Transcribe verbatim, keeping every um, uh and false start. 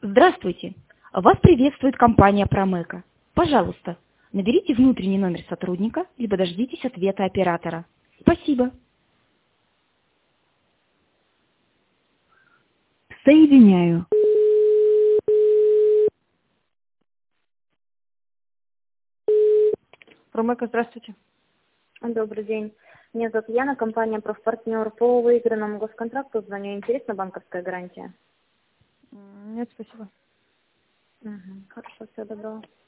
Здравствуйте! Вас приветствует компания Промека. Пожалуйста, наберите внутренний номер сотрудника, либо дождитесь ответа оператора. Спасибо. Соединяю. Промека, здравствуйте. Добрый день. Меня зовут Яна, компания «Профпартнер». По выигранному госконтракту звоню. Интересна банковская гарантия? М, Нет, спасибо. Угу. Хорошо, всего доброго.